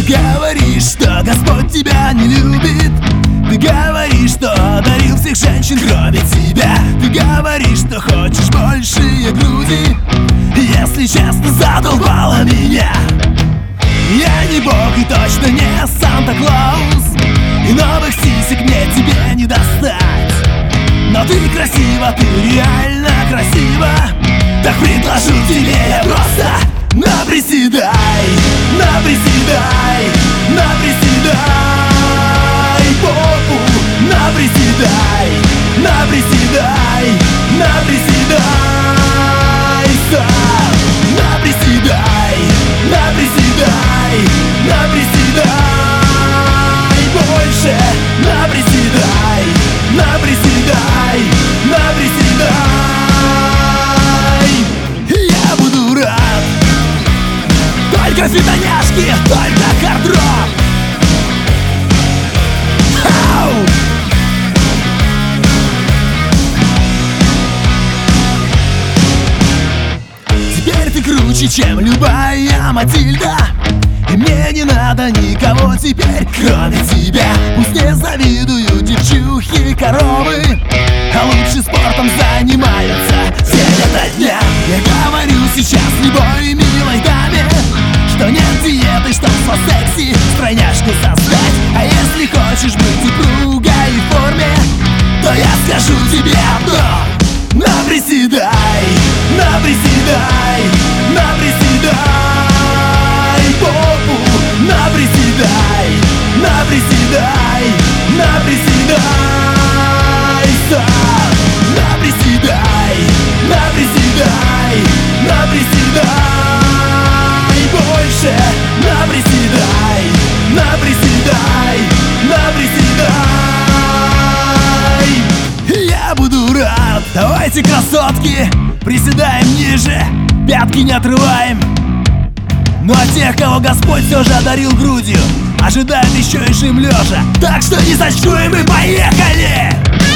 Ты говоришь, что Господь тебя не любит. Ты говоришь, что одарил всех женщин, кроме тебя. Ты говоришь, что хочешь большие груди. Если честно, задолбала меня. Я не бог и точно не Санта-Клаус, и новых сисек мне тебе не достать. Но ты красива, ты реально красива. Так предложу тебе я просто наприседай, наприседай, наприседай попу, наприседай, наприседай, наприседай сам, наприседай, наприседай, наприседай больше, наприседай, наприседай, наприседай. Я буду рад. Только фитоняшки, только хард-рок. Ау! Теперь ты круче, чем любая Матильда. И мне не надо никого теперь, кроме тебя. Пусть не завидуют девчухи и коровы, а лучше спортом занимаются день ото дня. Я говорю сейчас любой милой даме, что нет диеты, чтоб со секси стройняшку создать. А если хочешь быть упругой и в форме, то я скажу тебе одно: наприседай, наприседай, наприседай попу, наприседай, наприседай, наприседай сам, наприседай, наприседай, наприседай больше, наприседай, наприседай, наприседай. Я буду рад. Давайте, красотки, приседаем ниже, пятки не отрываем. Ну а тех, кого Господь все же одарил грудью, ожидает еще и жим лежа. Так что не сочтуем и поехали!